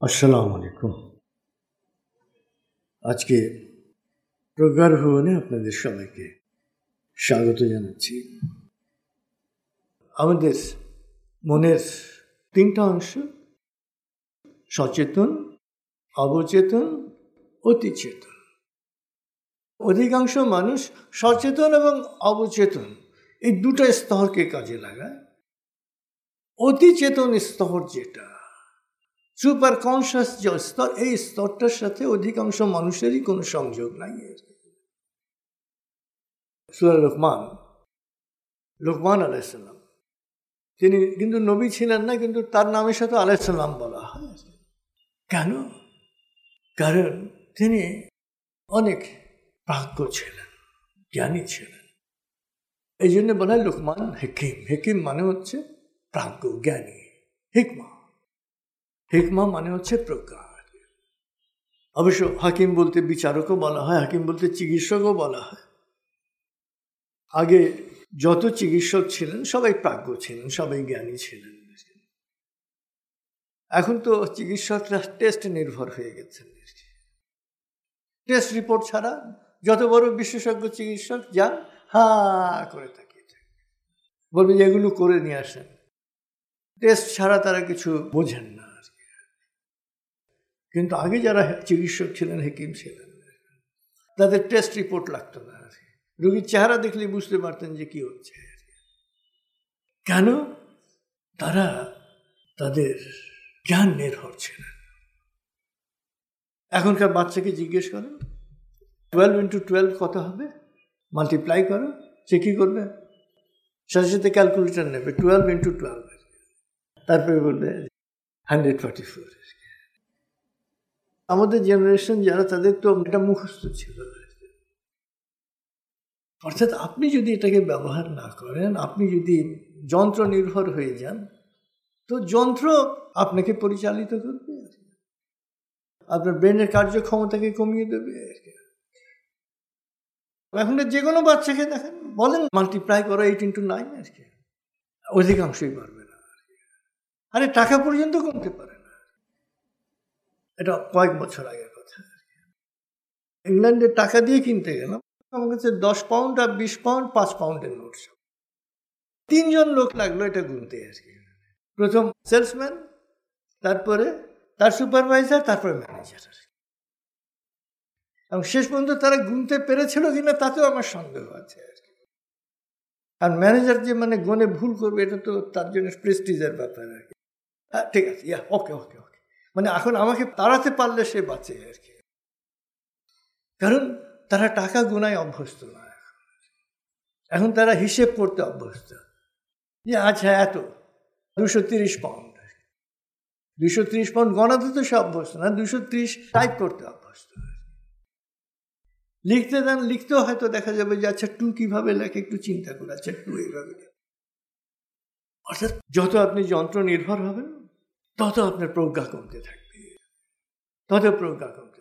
আসসালামু আলাইকুম। আজকে প্রজ্ঞার ভবনে আপনাদের সবাইকে স্বাগত জানাচ্ছি। আমাদের মনের তিনটা অংশ: সচেতন, অবচেতন, অতিচেতন। অধিকাংশ মানুষ সচেতন এবং অবচেতন এই দুটো স্তরকে কাজে লাগায়। অতিচেতন স্তর যেটা সুপার কনসিয়াস যে স্তর, এই স্তরটার সাথে অধিকাংশ মানুষেরই কোনো সংযোগ নাই। সূরা লোকমান আলাইহিস সালাম, তিনি কিন্তু নবী ছিলেন না, কিন্তু তার নামের সাথে আলাইহিস সালাম বলা হয়। কেন? কারণ তিনি অনেক প্রাজ্ঞ ছিলেন, জ্ঞানী ছিলেন। এই জন্য বলা হয় লোকমান হেকিম। হেকিম মানে হচ্ছে প্রাজ্ঞ, জ্ঞানী। হিকমা মানে হচ্ছে প্রজ্ঞা। অবশ্য হাকিম বলতে বিচারকও বলা হয়, হাকিম বলতে চিকিৎসকও বলা হয়। আগে যত চিকিৎসক ছিলেন সবাই প্রাজ্ঞ ছিলেন, সবাই জ্ঞানী ছিলেন। এখন তো চিকিৎসকরা টেস্ট নির্ভর হয়ে গেছেন। টেস্ট রিপোর্ট ছাড়া যত বড় বিশেষজ্ঞ চিকিৎসক যান, হা করে তাকিয়ে থাকে, বলবে যে এগুলো করে নিয়ে আসেন। টেস্ট ছাড়া তারা কিছু বোঝেন না। কিন্তু আগে যারা চিকিৎসক ছিলেন, হেকিম ছিলেন, তাদের টেস্ট রিপোর্ট লাগতো না। রোগীর চেহারা দেখলেই বুঝতে পারতেন যে কি হচ্ছে। কেন? তারা তাদের জ্ঞান নির্ভর ছিলেন। এখনকার বাচ্চাকে জিজ্ঞেস করেন 12 into 12 কত হবে, মাল্টিপ্লাই করো, সে কি করবে? সাথে সাথে ক্যালকুলেটর নেবে, 12 into 12, তারপরে বলবে 144। আমাদের জেনারেশন যারা, তাদের তো এটা মুখস্থ ছিল। অর্থাৎ আপনি যদি এটাকে ব্যবহার না করেন, আপনি যদি যন্ত্র নির্ভর হয়ে যান, তো যন্ত্র আপনাকে পরিচালিত করবে, আপনার ব্রেনের কার্যক্ষমতাকে কমিয়ে দেবে। এখন যে কোনো বাচ্চাকে দেখেন, বলেন মাল্টিপ্লাই করো 8 into 9, অধিকাংশই পারবে না। আরে টাকা পর্যন্ত কমতে পারে না। এটা কয়েক বছর আগের কথা। ইংল্যান্ডে টাকা দিয়ে কিনতে গেলাম, আমার কাছে 10 পাউন্ড আর 20 পাউন্ড 5 পাউন্ডের নোট। 3 জন লোক লাগলো এটা গুনতে। প্রথম সেলসম্যান, তারপরে তার সুপারভাইজার, তারপরে ম্যানেজার। এবং শেষ পর্যন্ত তারা গুনতে পেরেছিল কিনা তাতেও আমার সন্দেহ আছে। আর ম্যানেজার যে মানে গনে ভুল করবে, এটা তো তার জন্য প্রেস্টিজের ব্যাপার। হ্যাঁ ঠিক আছে, ওকে ওকে ওকে, মানে এখন আমাকে তাড়াতে পারলে সে বাঁচে। কারণ তারা টাকা গোনায় অভ্যস্ত না। এখন তারা হিসেব করতে অভ্যস্ত, যে আচ্ছা এত 230 পাউন্ড, 230 পাউন্ড গণাতে তো সে অভ্যস্ত না, 230 টাইপ করতে অভ্যস্ত। লিখতে দেন, লিখতেও হয়তো দেখা যাবে যে আচ্ছা 2 কিভাবে লেখে, একটু চিন্তা করে, আচ্ছা 2 এইভাবে। অর্থাৎ যত আপনি যন্ত্র নির্ভর হবেন, তত আপনার প্রজ্ঞা কমতে থাকবে, তত প্রজ্ঞা কমতে